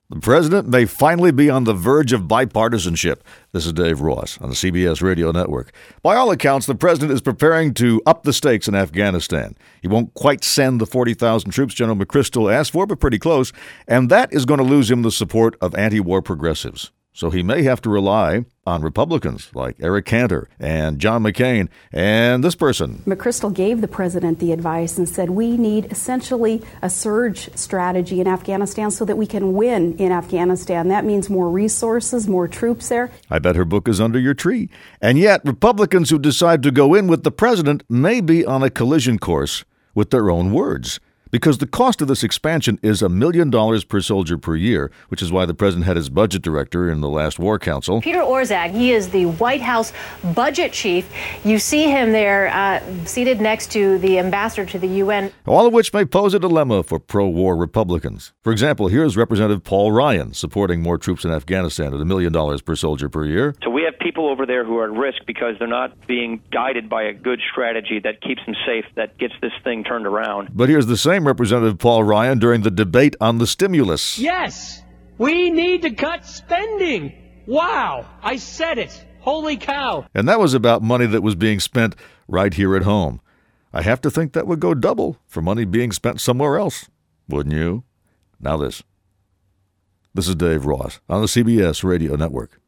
The president may finally be on the verge of bipartisanship. This is Dave Ross on the CBS Radio Network. By all accounts, the president is preparing to up the stakes in Afghanistan. He won't quite send the 40,000 troops General McChrystal asked for, but pretty close, and that is going to lose him the support of anti-war progressives. So he may have to rely on Republicans like Eric Cantor and John McCain and this person. McChrystal gave the president the advice and said we need essentially a surge strategy in Afghanistan so that we can win in Afghanistan. That means more resources, more troops there. I bet her book is under your tree. And yet, Republicans who decide to go in with the president may be on a collision course with their own words. Because the cost of this expansion is $1 million per soldier per year, which is why the president had his budget director in the last war council. Peter Orszag, he is the White House budget chief. You see him there seated next to the ambassador to the UN. All of which may pose a dilemma for pro-war Republicans. For example, here's Representative Paul Ryan supporting more troops in Afghanistan at $1 million per soldier per year. So we have people over there who are at risk because they're not being guided by a good strategy that keeps them safe, that gets this thing turned around. But here's the same Representative Paul Ryan during the debate on the stimulus. Yes, we need to cut spending. Wow, I said it. Holy cow. And that was about money that was being spent right here at home. I have to think that would go double for money being spent somewhere else. Wouldn't you? Now this. This is Dave Ross on the CBS Radio Network.